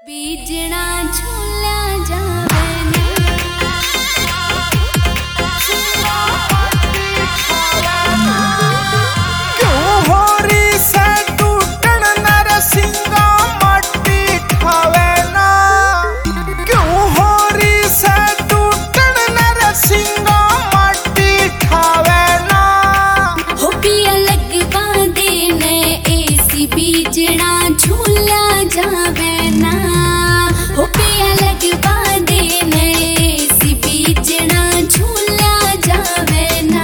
बीजना झूला जावे ना क्यों होरी से टूटन नरसिंगा माटी खावे ना क्यों होरी से टूटन नरसिंगा माटी खावे ना हो पिया लगवा देने ऐसी बीजना झूला जावे ना हो पिया लगवा देने ऐसी बीजना झूला जावे ना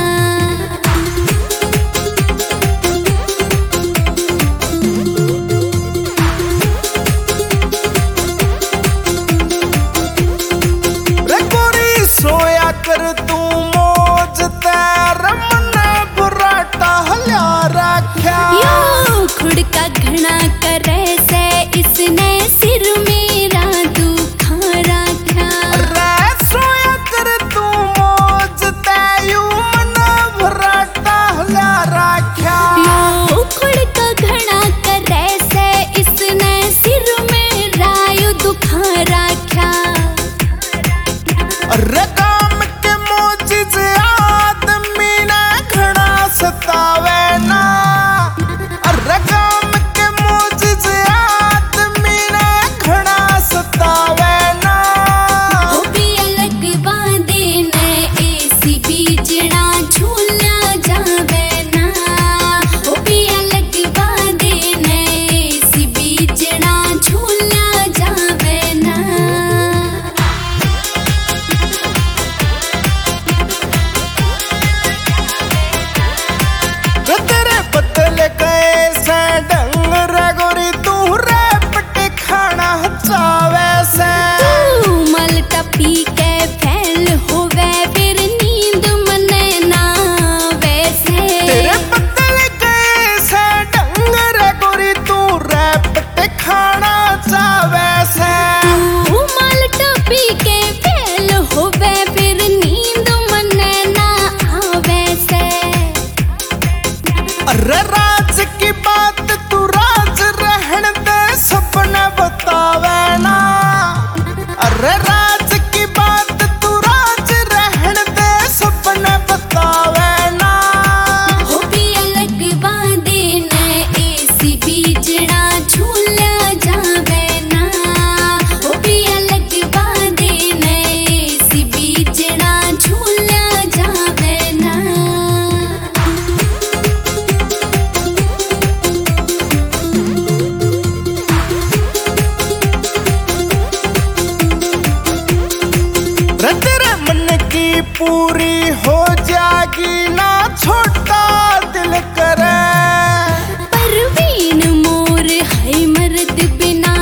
रे गोरी सोया कर तू मौज तेर मन बुरा टहल्या रख्या यो खुड़का घना करे से इसने सिर मेरा दुखा रखा रे सोया कर तू मौज तेयू मन बुरा टहल्या रख्या यो खुड़का घना करे से इसने सिर मेरा यू दुखा रखा अरे काम के मोजिज आदमी ने घना सतावे ना अरे काम के मोजिज आदमी ने घना सतावे ना हो पिया लगवा देने ऐसी बीजना झूला जावे ना हो पिया लगवा देने ऐसी बीजना झूला जावे ना वे तेरे बदले कैसे ढंग रे गोरी तू रेपट खाना चावे से तू मलटा पी के फैल होवे फिर नींद मने ना वैसे तेरे बदले कैसे ढंग रे गोरी तू रेपट खाना चावे से तू मलटा पी के फैल होवे फिर नींद मने ना आवे से अरे राज की बात तू राज रहन दे सपने बतावे ना अरे राज की बात तू राज रहन दे सपने बतावे ना हो पिया लगवा देने ऐसी बीजना झूला जावे ना हो पिया लगवा देने ऐसी बीजना झूला जावे ना रे तेरे मन की पूरी हो जाएगी ना छोटा दिल करे परवीन मोर है मर्द बिना